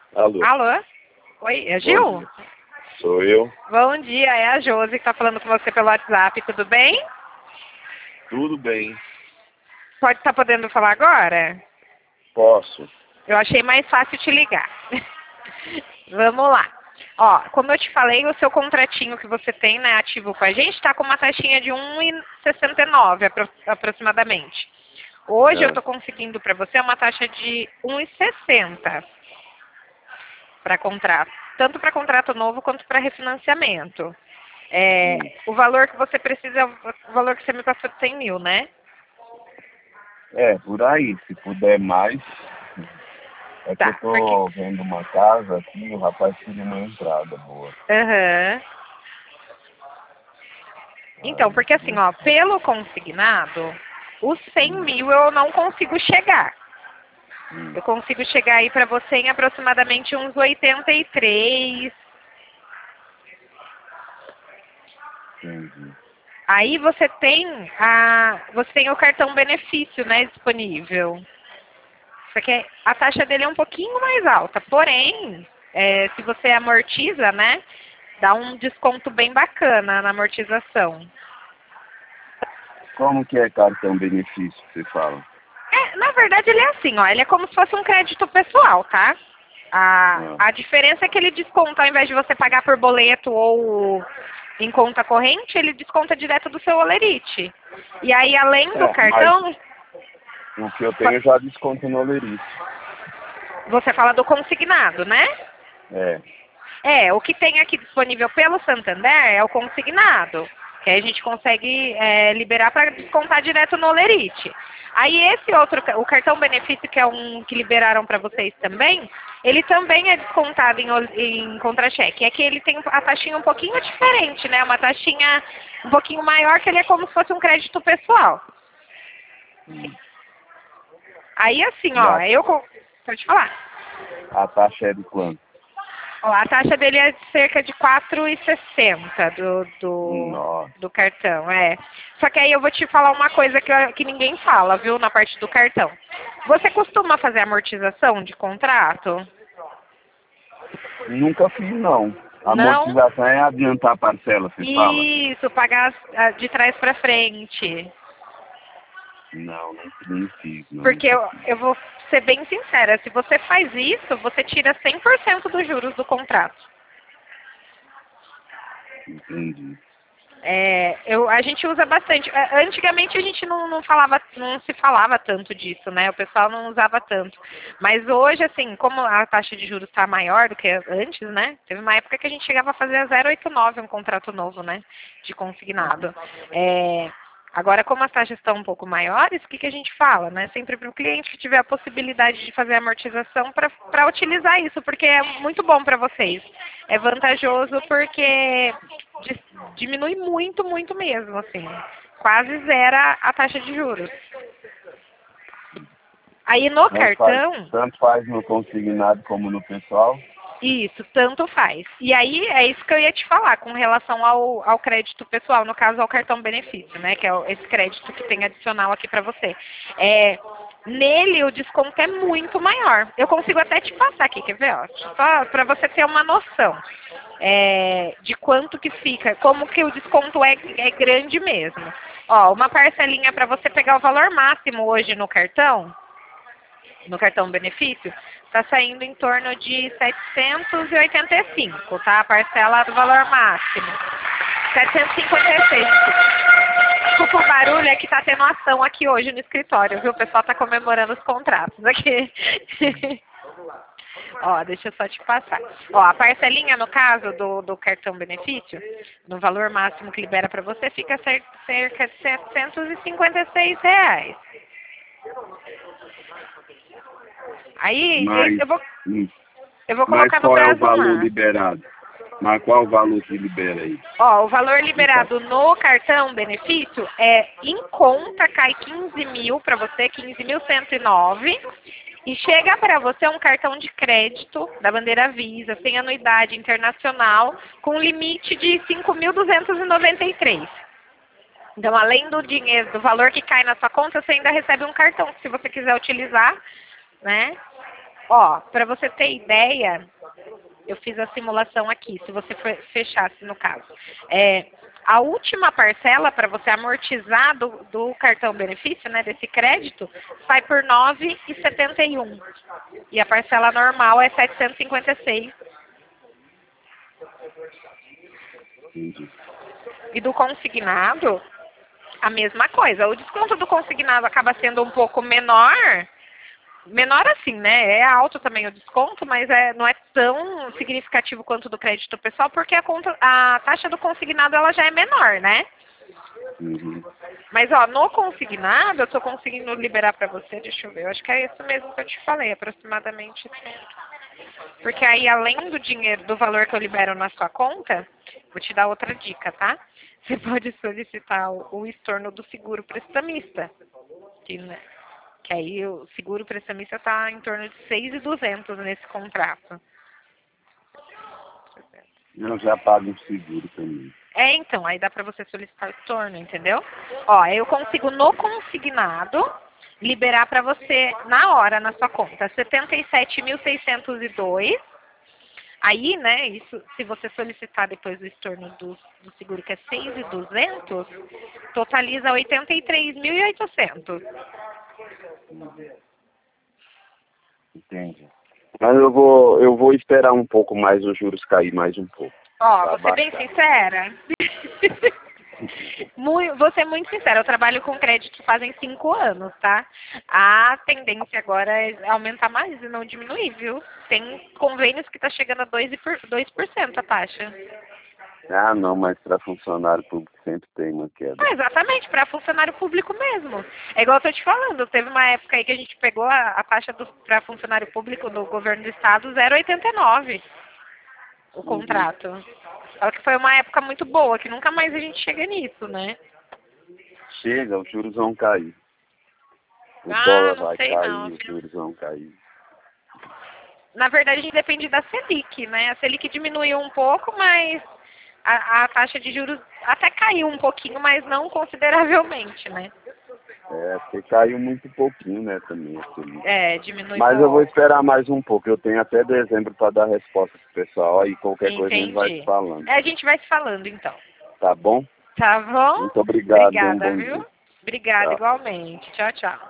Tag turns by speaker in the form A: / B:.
A: Alô,
B: Alô? Oi, é
A: bom
B: Gil?
A: dia. Sou eu.
B: Bom dia, é a Josi que está falando com você pelo WhatsApp, tudo bem?
A: Tudo bem?
B: Pode estar podendo falar agora?
A: Posso?
B: Eu achei mais fácil te ligar. Vamos lá. Ó, como eu te falei, o seu contratinho que você tem, né, ativo com a gente, está com uma taxinha de 1,69 aproximadamente. Hoje eu
A: Ah,
B: estou conseguindo para você uma taxa de 1,60 para contrato, tanto para contrato novo quanto para refinanciamento.
A: hum.
B: O valor que você precisa é o valor que você me passou de 100 mil, né?
A: Por aí. Se puder mais. É que eu
B: Tá, porque...
A: tô vendo uma casa aqui e o rapaz queria uma entrada boa.
B: Aham. Então,
A: Aí,
B: porque assim, ó, pelo consignado, os 100
A: hum,
B: mil eu não consigo chegar.
A: hum,
B: Eu consigo chegar aí para você em aproximadamente uns 83.
A: entendi.
B: Aí você tem o cartão benefício, né, disponível. Só que a taxa dele é um pouquinho mais alta. Porém, se você amortiza, né, dá um desconto bem bacana na amortização.
A: Como que é cartão benefício que você fala?
B: Na verdade, ele é assim, ó, ele é como se fosse um crédito pessoal, tá?
A: Ah,
B: A diferença é que ele desconta, ao invés de você pagar por boleto ou em conta corrente, ele desconta direto do seu Olerite. E aí, além do
A: mas
B: cartão,
A: o que eu tenho já desconto no Olerite.
B: você fala do consignado, né?
A: É.
B: O que tem aqui disponível pelo Santander é o consignado, que aí a gente consegue liberar para descontar direto no Olerite. Aí esse outro, o cartão benefício, que é um que liberaram para vocês também, ele também é descontado em contra-cheque. É que ele tem a taxinha um pouquinho diferente, né? Uma taxinha um pouquinho maior, que ele é como se fosse um crédito pessoal.
A: Hum.
B: Aí assim,
A: E
B: ó, pode falar.
A: a taxa é de quanto?
B: Ó, a taxa dele é de cerca de 4,60
A: Nossa.
B: do cartão, é. Só que aí eu vou te falar uma coisa que ninguém fala, viu, na parte do cartão. Você costuma fazer amortização de contrato?
A: Nunca fiz, não.
B: Não?
A: Amortização é adiantar a parcela, você fala?
B: Isso, pagar de trás para frente.
A: Não, nem fiz, não,
B: Porque
A: nunca
B: eu
A: fiz.
B: vou ser bem sincera, se você faz isso, você tira 100% dos juros do contrato.
A: Entendi.
B: A gente usa bastante. Antigamente a gente não se falava tanto disso, né? O pessoal não usava tanto. Mas hoje, assim, como a taxa de juros está maior do que antes, né? Teve uma época que a gente chegava a fazer a 0,89 um contrato novo, né? De consignado. Agora, como as taxas estão um pouco maiores, o que a gente fala, né? Sempre para o cliente que tiver a possibilidade de fazer amortização para utilizar isso, porque é muito bom para vocês. É vantajoso porque diminui muito, muito mesmo, assim. Quase zera a taxa de juros. Aí no cartão,
A: Tanto faz no consignado como no pessoal?
B: isso, tanto faz. E aí é isso que eu ia te falar com relação ao crédito pessoal, no caso ao cartão benefício, né? Que é esse crédito que tem adicional aqui para você. Nele o desconto é muito maior. Eu consigo até te passar aqui, quer ver? Ó, só para você ter uma noção de quanto que fica, como que o desconto é grande mesmo. Ó, uma parcelinha para você pegar o valor máximo hoje no cartão benefício, está saindo em torno de 785, tá? A parcela do valor máximo. 756. Desculpa o barulho, é que tá tendo ação aqui hoje no escritório, viu? O pessoal tá comemorando os contratos aqui. Ó, deixa eu só te passar. Ó, a parcelinha, no caso do cartão benefício, no valor máximo que libera para você, fica cerca de R$ 756. Aí
A: Mas, hum,
B: eu vou
A: mas
B: colocar no
A: qual é o
B: prazo
A: valor
B: máximo.
A: liberado? Mas qual é o valor que libera aí?
B: Ó, o valor
A: No caso?
B: liberado no cartão benefício em conta cai 15 mil para você, 15.109. E chega para você um cartão de crédito da bandeira Visa, sem anuidade internacional, com limite de 5.293. Então, além do dinheiro, do valor que cai na sua conta, você ainda recebe um cartão, se você quiser utilizar, né? Ó, para você ter ideia, eu fiz a simulação aqui, se você fechasse no caso. A última parcela para você amortizar do cartão benefício, né, desse crédito, sai por R$ 9,71. E a parcela normal é 756.
A: Entendi.
B: E do consignado, a mesma coisa. O desconto do consignado acaba sendo um pouco menor. Menor assim, né? É alto também o desconto, mas não é tão significativo quanto do crédito pessoal, porque a taxa do consignado ela já é menor, né?
A: Uhum.
B: Mas, ó, no consignado, eu tô conseguindo liberar para você, deixa eu ver, eu acho que é isso mesmo que eu te falei, aproximadamente. Porque aí, além do dinheiro, do valor que eu libero na sua conta, vou te dar outra dica, tá? Você pode solicitar o estorno do seguro prestamista, que aí o seguro prestamista está em torno de 6.200 nesse contrato.
A: Eu já pago um seguro também.
B: Então, aí dá para você solicitar o estorno, entendeu? Ó, eu consigo no consignado liberar para você na hora na sua conta 77.602. Aí, né, isso, se você solicitar depois o estorno do seguro, que é 6.200, totaliza 83.800.
A: Entendi. Mas eu vou esperar um pouco mais os juros cair mais um pouco.
B: Ó,
A: Pra
B: vou ser bem
A: baixar.
B: sincera. Vou ser muito sincera, eu trabalho com crédito fazem 5 anos, tá? A tendência agora é aumentar mais e não diminuir, viu? Tem convênios que tá chegando a 2% a taxa.
A: Ah, não, mas para funcionário público sempre tem uma queda.
B: Exatamente, para funcionário público mesmo. É igual eu tô te falando, teve uma época aí que a gente pegou a taxa para funcionário público do governo do estado 0,89 o contrato. Só que foi uma época muito boa, que nunca mais a gente chega nisso, né?
A: Chega, os juros vão cair. O dólar
B: Não
A: vai
B: sei
A: cair,
B: não.
A: os juros vão cair.
B: Na verdade, depende da Selic, né? A Selic diminuiu um pouco, mas a taxa de juros até caiu um pouquinho, mas não consideravelmente, né?
A: Porque caiu muito pouquinho, né, também.
B: Diminui
A: Mas eu vou
B: pouco.
A: esperar mais um pouco. Eu tenho até dezembro para dar resposta pro pessoal. Aí qualquer coisa a gente vai se
B: Entendi.
A: falando.
B: A gente vai se falando, então.
A: Tá bom?
B: Tá bom?
A: Muito obrigado, um
B: Obrigada,
A: bom
B: viu?
A: dia.
B: Obrigada,
A: Tchau.
B: igualmente. Tchau, tchau.